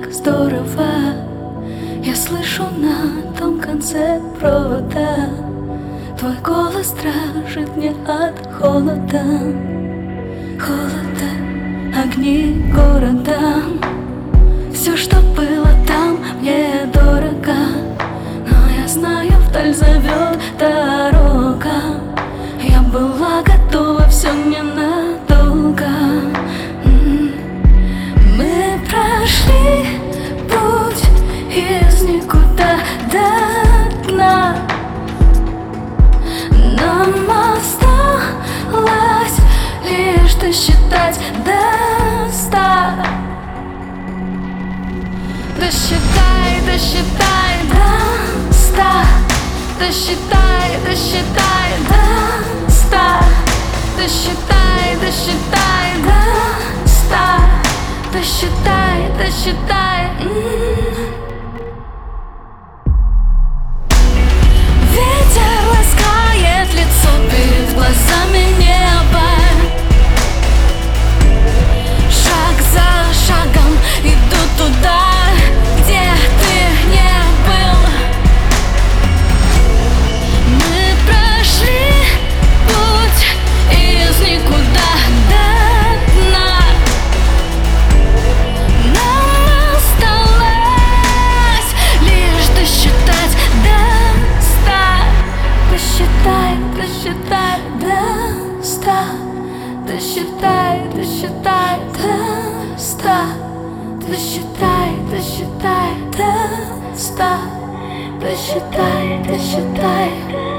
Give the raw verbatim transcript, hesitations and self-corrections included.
как здорово. Я слышу на том конце провода твой голос дрожит мне от холода. Холода, огни города. Все, что было там, мне дорого, но я знаю, вдаль зовет дорога. Я была готова, все ненадолго. Мы прошли путь из никуда до дна. Нам осталось лишь досчитать до ста. Досчитай, досчитай до ста. Досчитай, досчитай до ста. Досчитай, досчитай до ста. Досчитай, досчитай. Ветер ласкает лицо, перед глазами небо. Шаг за шагом иду туда, где ты не был. Мы прошли путь из никуда до дна. Нам осталось лишь досчитать до ста. Досчитай, досчитай до ста. Досчитай, досчитай до ста. Досчитай, досчитай до ста. Досчитай, досчитай.